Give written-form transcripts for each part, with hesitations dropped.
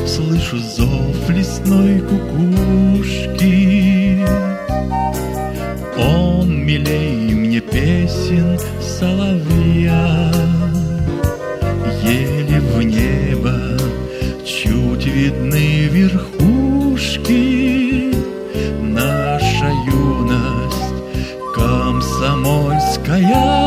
слышу зов лесной кукушки. Он милей мне песен соловья. Еле в небо чуть видны верхушки. Наша юность комсомольская.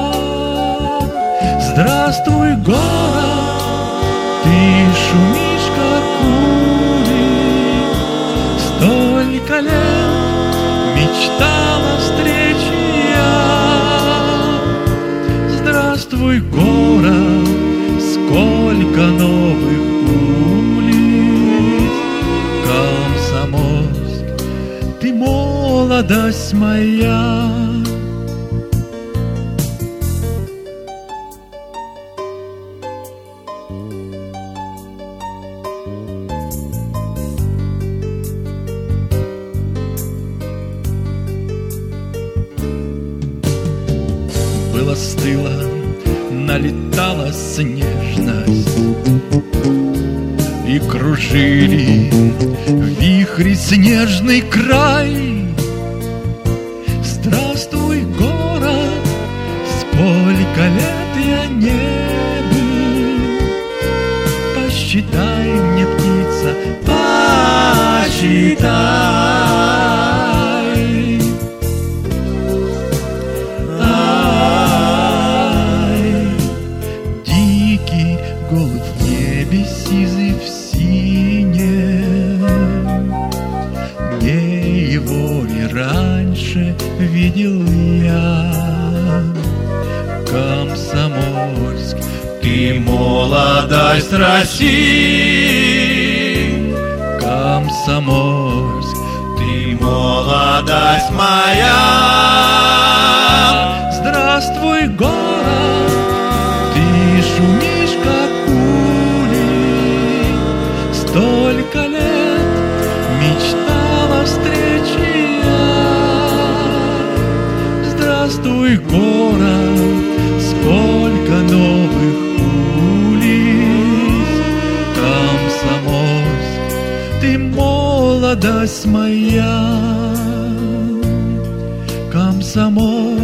Здравствуй, город, ты шумишь, как улей. Столько лет мечтала встречи я. Здравствуй, город, сколько новых улиц. Комсомольск, ты молодость моя. Было стыло, налетала снежность, и кружили вихри снежный край. Здравствуй, город, сколько лет я не был. Посчитай мне, птица, посчитай. Голубь в небе, сизый в синем. Где его и раньше видел я. Комсомольск, ты молодость России. Комсомольск, ты молодость моя. Здравствуй, город, ты шумишь, как улей. Столько лет мечтала встречи я. Здравствуй, город, сколько новых улиц. Комсомольск, ты молодость моя. Комсомольск,